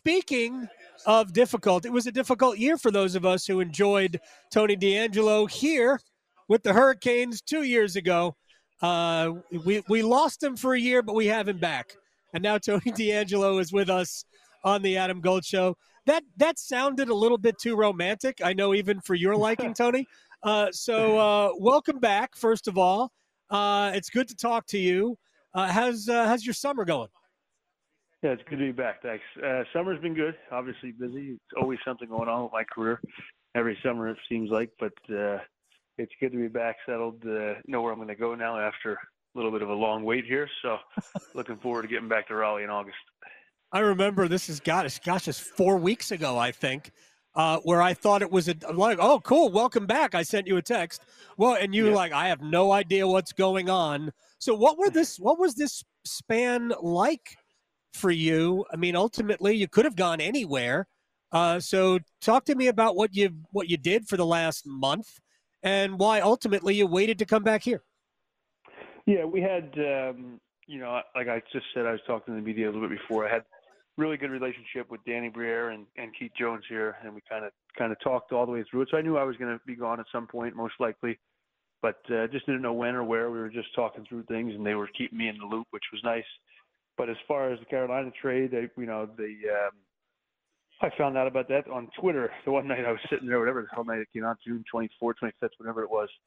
speaking of difficult, it was a difficult year for those of us who enjoyed Tony DeAngelo here with the Hurricanes 2 years ago. We lost him for a year, but we have him back. And now Tony DeAngelo is with us on the Adam Gold Show. That sounded a little bit too romantic, I know, even for your liking, Tony. So welcome back, first of all. It's good to talk to you. How's your summer going? Yeah, it's good to be back. Thanks. Summer's been good. Obviously busy. It's always something going on with my career. Every summer it seems like, but it's good to be back, settled. Know where I'm going to go now after a little bit of a long wait here. So looking forward to getting back to Raleigh in August. I remember this is, just 4 weeks ago, I think, where I thought it was oh, cool, welcome back. I sent you a text. Well, and you were like, I have no idea what's going on. So what was this span like for you? I mean, ultimately, you could have gone anywhere. So talk to me about what you did for the last month and why ultimately you waited to come back here. Yeah, we had, like I just said, I was talking to the media a little bit before. I had really good relationship with Danny Briere and Keith Jones here, and we kind of talked all the way through it. So I knew I was going to be gone at some point, most likely, but just didn't know when or where. We were just talking through things, and they were keeping me in the loop, which was nice. But as far as the Carolina trade, I found out about that on Twitter. The one night I was sitting there, whatever the hell night it came out, June 24th, 25th, whatever it was.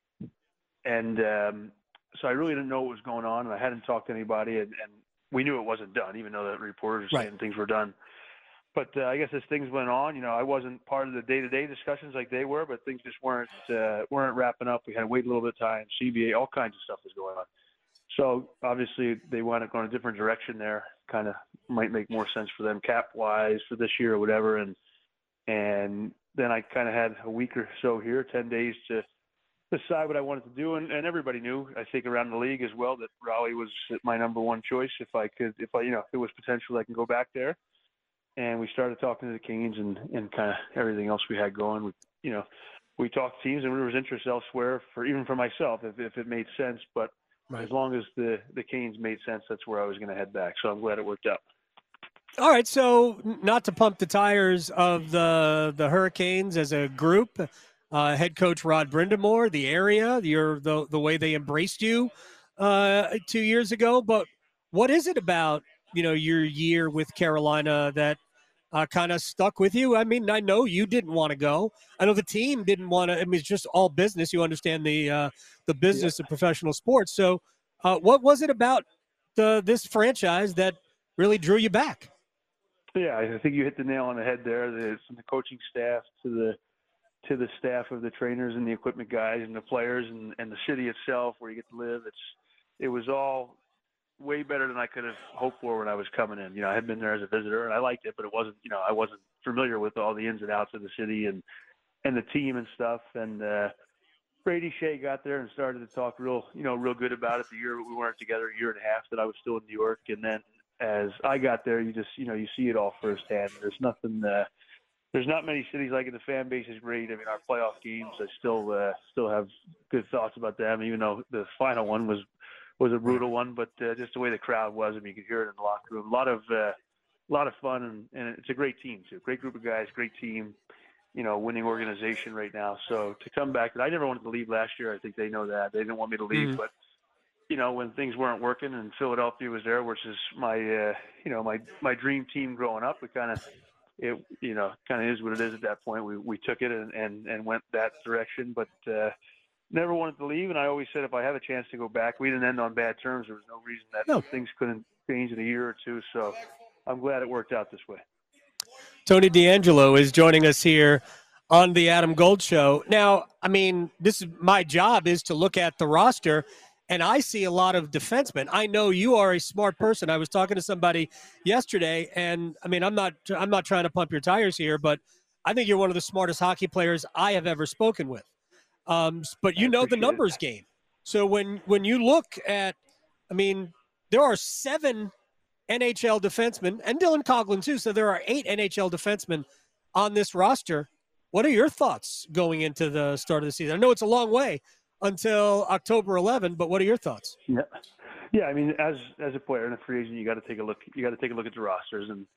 And so I really didn't know what was going on, and I hadn't talked to anybody, and we knew it wasn't done, even though the reporters were saying things were done. But I guess as things went on, I wasn't part of the day-to-day discussions like they were, but things just weren't wrapping up. We had to wait a little bit of time. CBA, all kinds of stuff was going on. So obviously they wound up going a different direction there. Kind of might make more sense for them cap-wise for this year or whatever. And then I kind of had a week or so here, 10 days to decide what I wanted to do. And everybody knew, I think, around the league as well, that Raleigh was my number one choice. If it was potential, I can go back there. And we started talking to the Canes and kind of everything else we had going. We talked teams, and there was interest elsewhere even for myself, if it made sense. But as long as the Canes made sense, that's where I was going to head back. So I'm glad it worked out. All right, so not to pump the tires of the Hurricanes as a group, head coach Rod Brind'Amour, the area, the way they embraced you 2 years ago. But what is it about your year with Carolina that kind of stuck with you? I mean, I know you didn't want to go. I know the team didn't want to. I mean, it's just all business. You understand the business of professional sports. So, what was it about this franchise that really drew you back? Yeah, I think you hit the nail on the head there. From the coaching staff to the staff of the trainers and the equipment guys and the players and the city itself where you get to live. It was all way better than I could have hoped for when I was coming in. I had been there as a visitor and I liked it, but it wasn't, I wasn't familiar with all the ins and outs of the city and the team and stuff. And Brady Shea got there and started to talk real good about it. The year we weren't together, a year and a half that I was still in New York. And then as I got there, you just, you see it all firsthand. There's nothing, there's not many cities like it. The fan base is great. I mean, our playoff games, I still have good thoughts about them, even though the final one was a brutal one, but just the way the crowd was, I mean, you could hear it in the locker room. A lot of fun, and it's a great team too. Great group of guys, great team, winning organization right now. So to come back, I never wanted to leave last year. I think they know that. They didn't want me to leave, but when things weren't working and Philadelphia was there, which is my my dream team growing up, it kind of is what it is at that point. We took it and went that direction, but never wanted to leave. And I always said if I have a chance to go back, we didn't end on bad terms. There was no reason that things couldn't change in a year or two. So I'm glad it worked out this way. Tony DeAngelo is joining us here on the Adam Gold Show. Now, I mean, my job is to look at the roster, and I see a lot of defensemen. I know you are a smart person. I was talking to somebody yesterday, and I mean, I'm not trying to pump your tires here, but I think you're one of the smartest hockey players I have ever spoken with. But you know the numbers game. So when you look at, I mean, there are 7 NHL defensemen, and Dylan Coghlan too, so there are 8 NHL defensemen on this roster. What are your thoughts going into the start of the season? I know it's a long way until October 11, but what are your thoughts? Yeah. I mean, as a player and a free agent, you got to take a look. You got to take a look at the rosters, and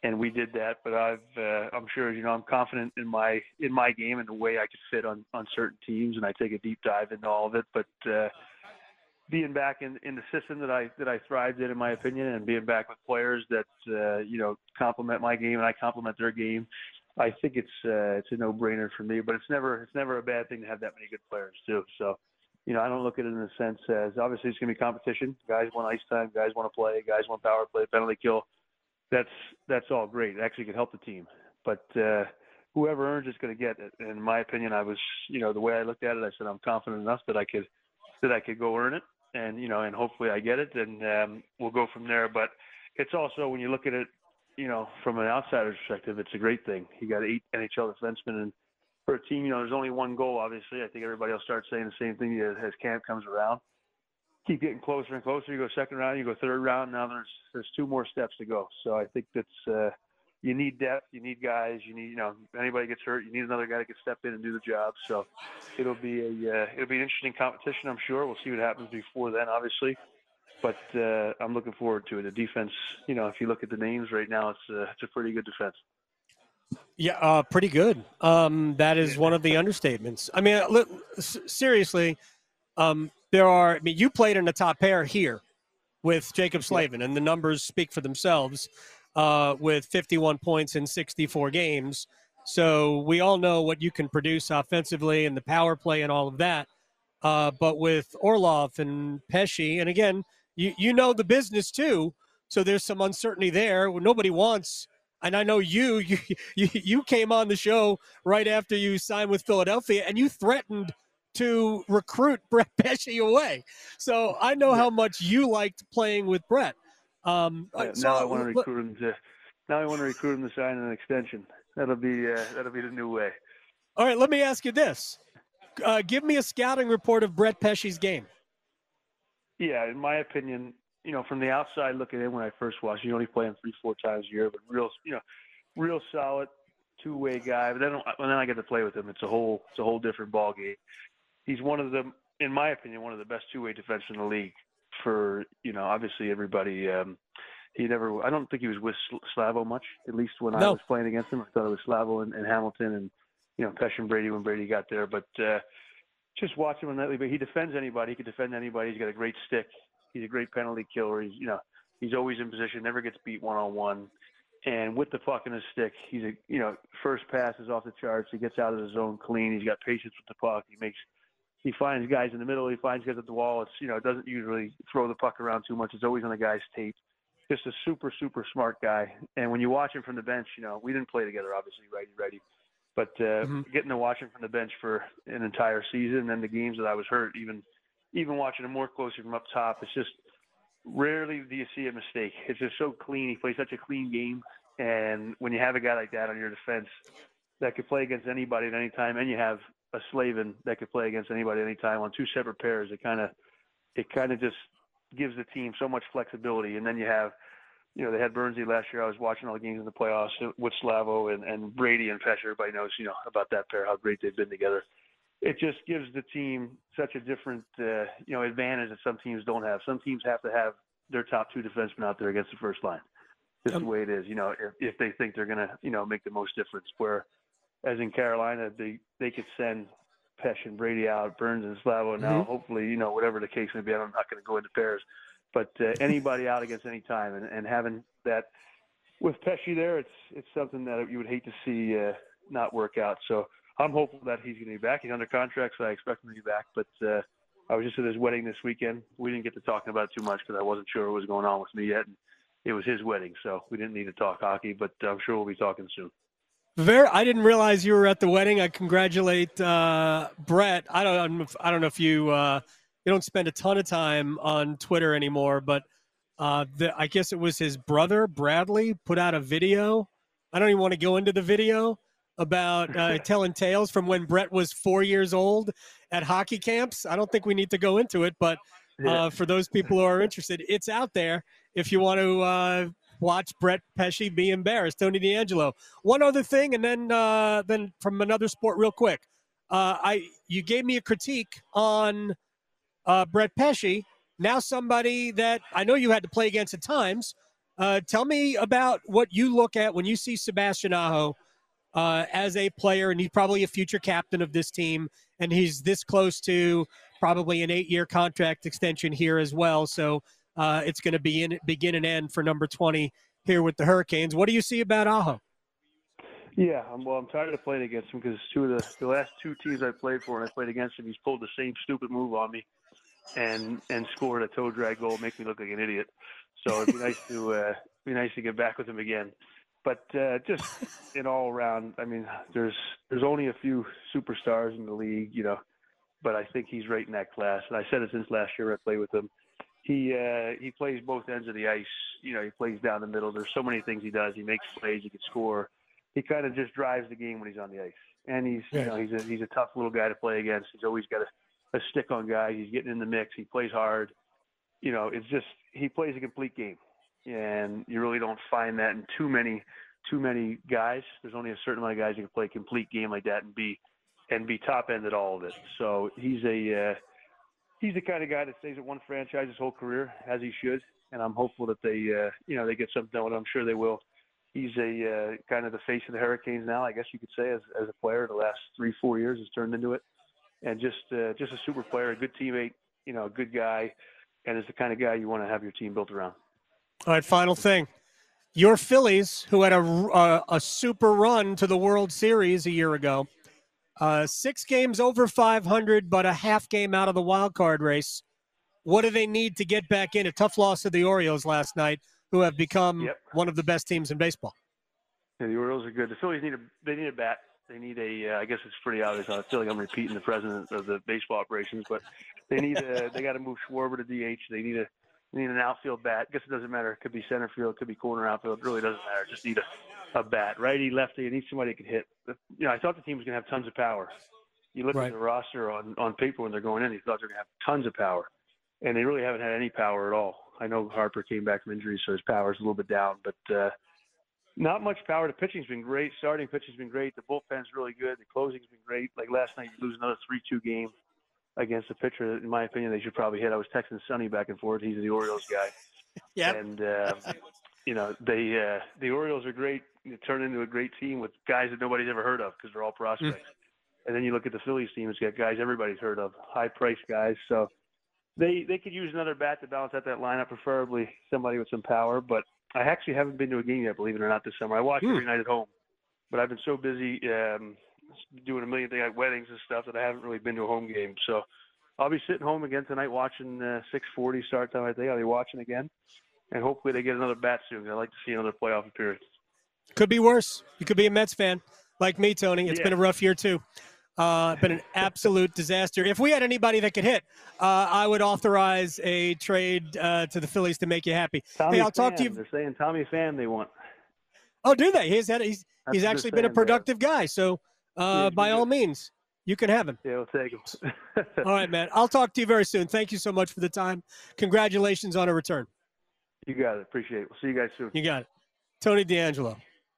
and we did that. But I'm sure, I'm confident in my game and the way I could fit on certain teams, and I take a deep dive into all of it. But being back in the system that I thrived in my opinion, and being back with players that complement my game and I complement their game, I think it's a no-brainer for me. But it's never a bad thing to have that many good players too. So, I don't look at it in the sense as obviously it's going to be competition. Guys want ice time, guys want to play, guys want power play, penalty kill. That's all great. It actually could help the team. But whoever earns is going to get it. In my opinion, I was, the way I looked at it, I said I'm confident enough that I could go earn it, and and hopefully I get it, and we'll go from there. But it's also, when you look at it, from an outsider's perspective, it's a great thing. You got 8 NHL defensemen, and for a team, there's only one goal. Obviously, I think everybody will start saying the same thing as camp comes around. Keep getting closer and closer. You go second round, you go third round. Now there's 2 more steps to go. So I think that's you need depth, you need guys, you need if anybody gets hurt, you need another guy that can step in and do the job. So it'll be an interesting competition. I'm sure we'll see what happens before then, obviously. But I'm looking forward to it. The defense, if you look at the names right now, it's a pretty good defense. Yeah, pretty good. That is one of the understatements. I mean, seriously, you played in the top pair here with Jacob Slavin, and the numbers speak for themselves with 51 points in 64 games. So we all know what you can produce offensively and the power play and all of that. But with Orlov and Pesce, and again, you know the business too, so there's some uncertainty there. Nobody wants, and I know you came on the show right after you signed with Philadelphia, and you threatened to recruit Brett Pesce away. So I know how much you liked playing with Brett. Now I want to recruit him to sign an extension. That'll be the new way. All right, let me ask you this. Give me a scouting report of Brett Pesce's game. Yeah, in my opinion, from the outside looking in, when I first watched, you only play him 3-4 times a year, but real solid two-way guy. But then I get to play with him. It's a whole different ball game. He's one of the, in my opinion, one of the best two-way defensemen in the league. For obviously everybody. I don't think he was with Slavo much. At least when I was playing against him, I thought it was Slavo and Hamilton and Pesce and Brady when Brady got there. But just watching him lately, but he defends anybody. He can defend anybody. He's got a great stick. He's a great penalty killer. He's always in position. Never gets beat one-on-one. And with the puck in his stick, he's first pass is off the charts. He gets out of the zone clean. He's got patience with the puck. He finds guys in the middle. He finds guys at the wall. It's it doesn't usually throw the puck around too much. It's always on the guy's tape. Just a super, super smart guy. And when you watch him from the bench, we didn't play together, obviously, righty. But getting to watch him from the bench for an entire season, and then the games that I was hurt, even watching him more closely from up top, it's just rarely do you see a mistake. It's just so clean. He plays such a clean game. And when you have a guy like that on your defense that could play against anybody at any time, and you have a Slavin that could play against anybody at any time on 2 separate pairs, it kind of just gives the team so much flexibility. And then you have, they had Bernsey last year. I was watching all the games in the playoffs with Slavo and Brady and Pesce. Everybody knows, about that pair, how great they've been together. It just gives the team such a different, advantage that some teams don't have. Some teams have to have their top 2 defensemen out there against the first line. Just the way it is, if they think they're going to, make the most difference. Where, as in Carolina, they could send Pesce and Brady out, Burns and Slavo. Now, hopefully, whatever the case may be, I'm not going to go into pairs, but anybody out against any time, and having that with Pesce there, it's something that you would hate to see not work out. So I'm hopeful that he's going to be back. He's under contract, so I expect him to be back. But I was just at his wedding this weekend. We didn't get to talking about it too much because I wasn't sure what was going on with me yet. And it was his wedding, so we didn't need to talk hockey, but I'm sure we'll be talking soon. I didn't realize you were at the wedding. I congratulate Brett. I don't know if you don't spend a ton of time on Twitter anymore, but I guess it was his brother Bradley put out a video. I don't even want to go into the video about telling tales from when Brett was 4 years old at hockey camps. I don't think we need to go into it, but for those people who are interested, it's out there if you want to watch Brett Pesce be embarrassed. Tony DeAngelo. One other thing, and then from another sport real quick. You gave me a critique on Brett Pesce. Now somebody that I know you had to play against at times, Tell me about what you look at when you see Sebastian Aho as a player, and he's probably a future captain of this team, and he's this close to probably an 8-year contract extension here as well. So it's going to be begin and end for number 20 here with the Hurricanes. What do you see about Aho? Yeah, I'm tired of playing against him because two of the last two teams I played for and I played against him, he's pulled the same stupid move on me and scored a toe drag goal, make me look like an idiot. So it'd be nice to get back with him again. But just in all around, I mean, there's only a few superstars in the league, but I think he's right in that class. And I said it since last year I played with him. He plays both ends of the ice. He plays down the middle. There's so many things he does. He makes plays. He can score. He kind of just drives the game when he's on the ice. And he's a tough little guy to play against. He's always got a stick on guys. He's getting in the mix. He plays hard. It's just he plays a complete game. And you really don't find that in too many guys. There's only a certain amount of guys who can play a complete game like that and be top end at all of it. So he's the kind of guy that stays at one franchise his whole career, as he should. And I'm hopeful that they get something done. I'm sure they will. He's a kind of the face of the Hurricanes now, I guess you could say, as a player. The last 3-4 years has turned into it, and just a super player, a good teammate, a good guy, and is the kind of guy you want to have your team built around. All right, final thing. Your Phillies, who had a super run to the World Series a year ago, 6 games over 500, but a half game out of the wild card race. What do they need to get back in? A tough loss to the Orioles last night, who have become one of the best teams in baseball. Yeah, the Orioles are good. The Phillies need a bat. They need I guess it's pretty obvious. I feel like I'm repeating the president of the baseball operations, but they got to move Schwarber to DH. They need an outfield bat. I guess it doesn't matter. It could be center field. It could be corner outfield. It really doesn't matter. Just need a bat. Righty, lefty. It needs somebody that can hit. I thought the team was going to have tons of power. You look at the roster on paper when they're going in, you thought they're going to have tons of power. And they really haven't had any power at all. I know Harper came back from injury, so his power's a little bit down. But not much power. The pitching's been great. Starting pitching's been great. The bullpen's really good. The closing's been great. Like last night, you lose another 3-2 game against a pitcher that, in my opinion, they should probably hit. I was texting Sonny back and forth. He's the Orioles guy. Yeah. And, the Orioles are great. They turn into a great team with guys that nobody's ever heard of because they're all prospects. And then you look at the Phillies team, it's got guys everybody's heard of, high-priced guys. So they could use another bat to balance out that lineup, preferably somebody with some power. But I actually haven't been to a game yet, believe it or not, this summer. I watch every night at home. But I've been so busy doing a million things like weddings and stuff that I haven't really been to a home game. So I'll be sitting home again tonight watching 6:40 start time, I think. I'll be watching again. And hopefully they get another bat soon. I'd like to see another playoff appearance. Could be worse. You could be a Mets fan like me, Tony. It's been a rough year, too. Been an absolute disaster. If we had anybody that could hit, I would authorize a trade to the Phillies to make you happy. I'll talk to you. They're saying Tommy Pham they want. Oh, do they? He's actually been a productive guy. So by all means, you can have him. Yeah, we'll take him. All right, man. I'll talk to you very soon. Thank you so much for the time. Congratulations on a return. You got it. Appreciate it. We'll see you guys soon. You got it. Tony DeAngelo.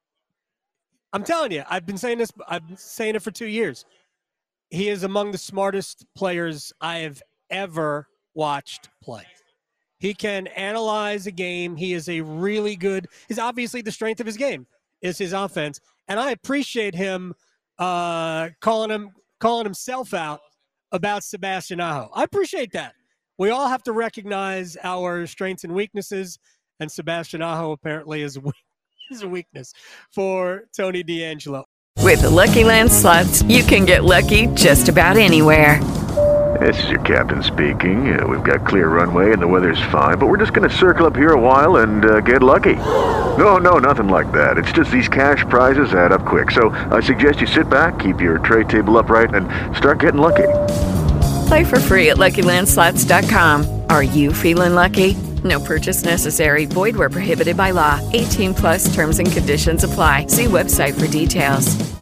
I'm telling you, I've been saying it for 2 years. He is among the smartest players I have ever watched play. He can analyze a game. He is he's obviously the strength of his game is his offense. And I appreciate him calling himself out about Sebastian Aho. I appreciate that. We all have to recognize our strengths and weaknesses, and Sebastian Aho apparently is a weakness for Tony DeAngelo. With the Lucky Land Slots, you can get lucky just about anywhere. This is your captain speaking. We've got clear runway and the weather's fine, but we're just going to circle up here a while and get lucky. No, nothing like that. It's just these cash prizes add up quick. So I suggest you sit back, keep your tray table upright, and start getting lucky. Play for free at LuckyLandSlots.com. Are you feeling lucky? No purchase necessary. Void where prohibited by law. 18+ terms and conditions apply. See website for details.